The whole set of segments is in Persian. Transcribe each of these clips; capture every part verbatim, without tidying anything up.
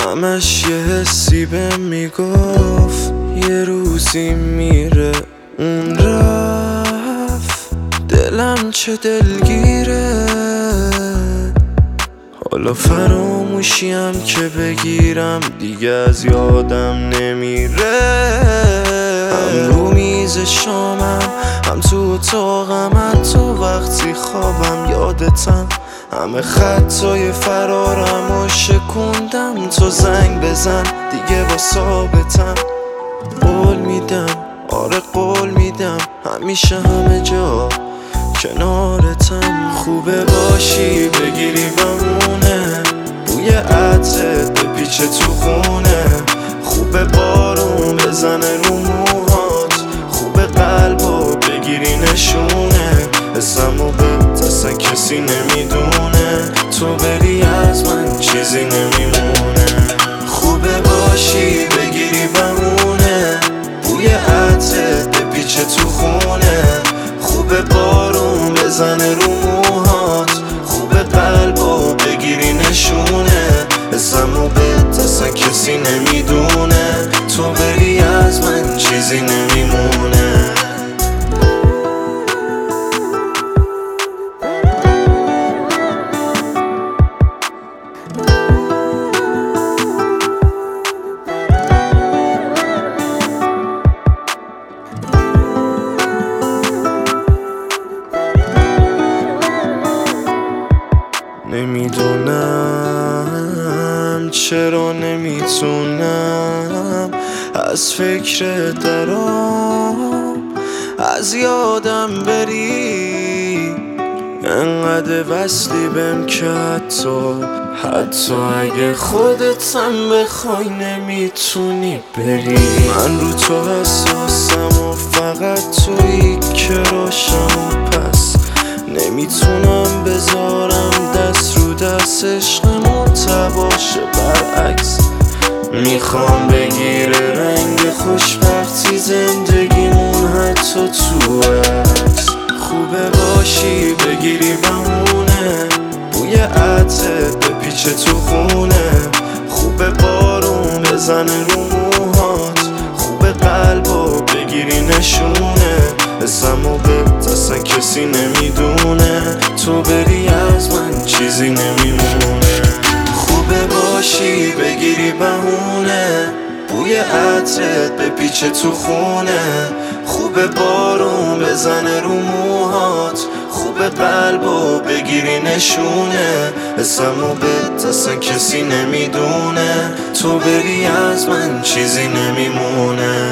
همش یه حسی بهم میگفت یه روزی میره اون رفت. دلم چه دلگیره، حالا فراموشیم که بگیرم دیگه از یادم نمیره. هم رو میز شامم، هم تو اتاقم، حتی وقتی خوابم یادتم. همه خطای فرارم و شکوندم، تو زنگ بزن دیگه با ثابتم. قول میدم، آره قول میدم، همیشه همه جا کنارتم. خوبه باشی بگیری بمونه، بوی عطرت بپیچه تو خونه. خوبه بارون بزنه رو موهات، خوبه قلبو بگیری نشونه. اسمو به اصلا کسی نمیدونه، تو بری از من چیزی نمیمونه. خوبه باشی بگیری بمونه، بوی عطرت بپیچه تو خونه. خوبه بارون بزنه رو موهات، خوبه قلبو بگیری نشونه. اسمو به اصلا کسی نمیدونه، تو بری از من چیزی نمیمونه. نمیدونم چرا نمیتونم از فکر درام، از یادم بری. انقدر وصلی بهم که حتی حتی اگه خودتم بخوای نمیتونی بری. من رو تو حساسم و فقط تویی که روشم، پس نمیتونم بذارم دست رو دست عشقمون تباشه. برعکس میخوام بگیره رنگ خوشبختی زندگیمون، حتی تو عکس. خوبه باشی بگیری بمونه، بوی عطرت بپیچه تو خونه. خوبه بارون بزنه رو موهات، خوبه قلبو بگیری نشونه. اسمو به اصلا کسی نمیدونه، تو بری از من چیزی نمیمونه. خوبه باشی بگیری بهونه، بوی عطرت بپیچه تو خونه. خوبه بارون بزنه رو موهات، خوبه قلبو بگیری نشونه. اسمو به اصلا کسی نمیدونه، تو بری از من چیزی نمیمونه.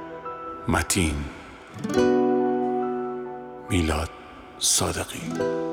متین میلاد صادقی.